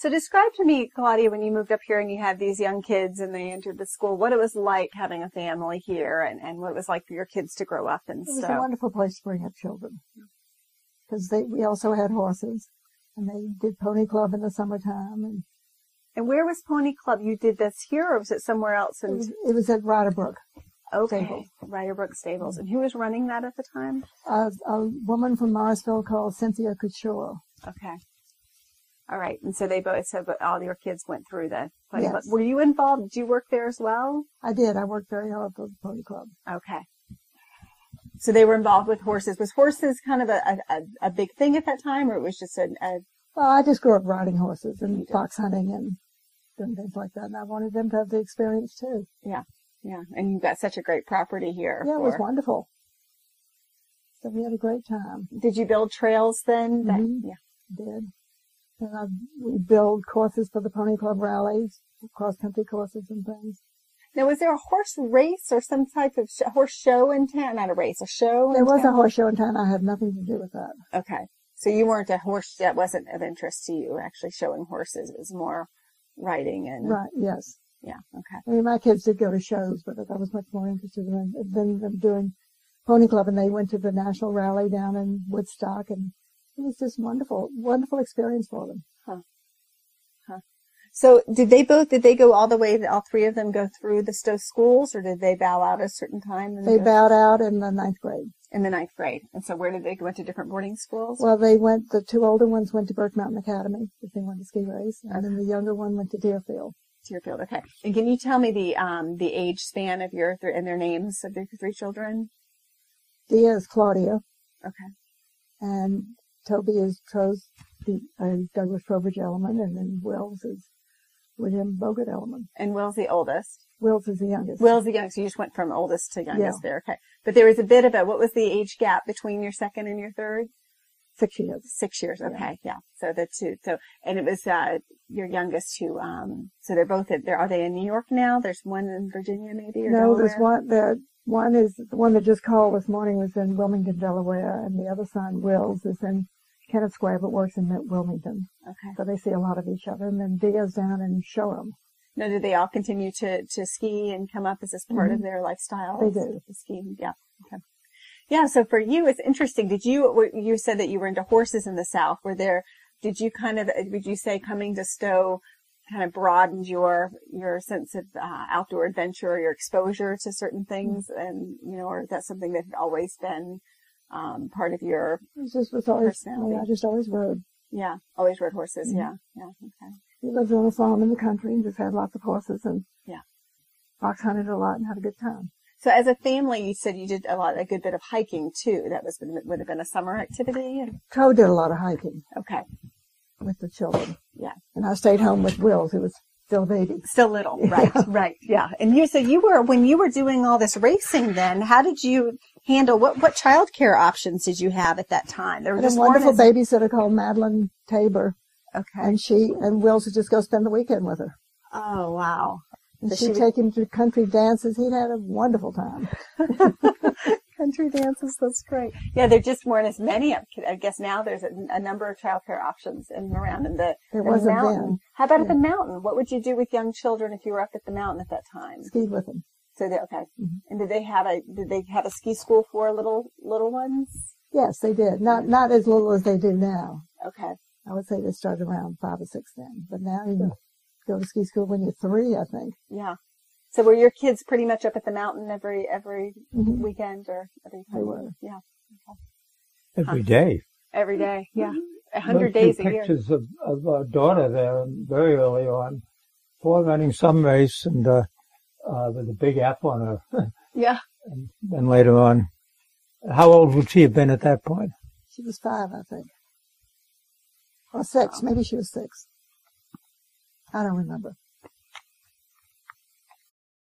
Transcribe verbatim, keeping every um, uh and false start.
So describe to me, Claudia, when you moved up here and you had these young kids and they entered the school, what it was like having a family here and, and what it was like for your kids to grow up and stuff. It was so. a wonderful place to bring up children. Because they we also had horses and they did pony club in the summertime. And, and where was Pony Club? You did this here or was it somewhere else? And it, was, it was at Riderbrook. Okay, Stables. Riderbrook Stables. And who was running that at the time? Uh, a woman from Morrisville called Cynthia Couture. Okay. All right. And so they both said, but all your kids went through the Pony Yes. Club. Were you involved? Did you work there as well? I did. I worked very hard for the Pony Club. Okay. So they were involved with horses. Was horses kind of a, a, a big thing at that time or it was just a, a Well, I just grew up riding horses and fox hunting and doing things like that. And I wanted them to have the experience too. Yeah. Yeah. And you've got such a great property here. Yeah, it for... was wonderful. So we had a great time. Did you build trails then? That... Mm-hmm. Yeah. Did. And I, we build courses for the Pony Club rallies, cross-country courses and things. Now, was there a horse race or some type of sh- horse show in town? Not a race, a show There in was town? a horse show in town. I had nothing to do with that. Okay. So you weren't a horse, that wasn't of interest to you, actually showing horses. It was more riding and... Right, yes. Yeah, okay. I mean, my kids did go to shows, but I was much more interested in, in them doing Pony Club, and they went to the national rally down in Woodstock, and it was just wonderful, wonderful experience for them. Huh. Huh. So did they both, did they go all the way, all three of them go through the Stowe schools, or did they bow out at a certain time? And They go bowed out in the ninth grade. in the ninth grade. And so where did they go? Went to different boarding schools? Well, they went, the two older ones went to Burke Mountain Academy, because they went to ski race, and Okay. then the younger one went to Deerfield. Deerfield, okay. And can you tell me the um the age span of your th- and their names of the three children? Dia is Claudia, Okay. and Toby is Tros, the, uh, Douglas Trowbridge Elliman, and then Wills is William Bogart Elliman. And Will's the oldest. Wills is the youngest. Will's the youngest. So you just went from oldest to youngest Yeah. there. Okay. But there was a bit of a, what was the age gap between your second and your third? Six years. Six years. Okay. Yeah. So the two, so, and it was, uh, your youngest who, um, so they're both, at, they're, are they in New York now? There's one in Virginia maybe or No, Delaware? there's one, there, one is, the one that just called this morning was in Wilmington, Delaware, and the other son, Wills, is in Kennett Square, but works in Wilmington. Okay. So they see a lot of each other. And then Dia's down in Shoreham. Now, do they all continue to, to ski and come up? Is this part Mhm. of their lifestyle? They do. The skiing. Yeah. Okay. Yeah. So for you, it's interesting. Did you, were- you said that you were into horses in the South. Were there, did you kind of, would you say coming to Stowe kind of broadened your, your sense of uh, outdoor adventure or your exposure to certain things? Mm-hmm. And, you know, or is that something that had always been, um, part of your, It just was always, I, Personality. mean, I just always rode. yeah, always rode horses. Mhm. Yeah. Yeah. Okay. We lived on a farm in the country and just had lots of horses and Yeah. fox hunted a lot and had a good time. So as a family, you said you did a lot, a good bit of hiking too. That was, would have been a summer activity. Toe did a lot of hiking Okay. with the children. Yeah. And I stayed home with Wills, who was still a baby. Still little. Right. Yeah. Right. Yeah. And you, so you were, when you were doing all this racing then, how did you handle, what, what childcare options did you have at that time? There were And a just wonderful weren't babysitter called Madeline Tabor. as- Okay. And she and Wills would just go spend the weekend with her. Oh, wow. And So she'd she would- take him to country dances. He'd had a wonderful time. Country dances, that's great. Yeah, there just weren't as many. I guess now there's a, a number of childcare options in and around in the, There the wasn't mountain. then. How about at Yeah. the mountain? What would you do with young children if you were up at the mountain at that time? Skied with him. So they, okay. Mhm. And did they have a, did they have a ski school for little, little ones? Yes, they did. Not not as little as they do now. Okay. I would say they started around five or six then. But now you go to ski school when you're three, I think. Yeah. So were your kids pretty much up at the mountain every, every Mhm. weekend or every time? They were. Yeah. Every day. Every day. Yeah. A Looked hundred through days a year. pictures of, of our daughter there very early on, before running some race and uh, uh, with a big F on her. Yeah. And then later on, how old would she have been at that point? She was five, I think. Or six. Maybe she was six. I don't remember.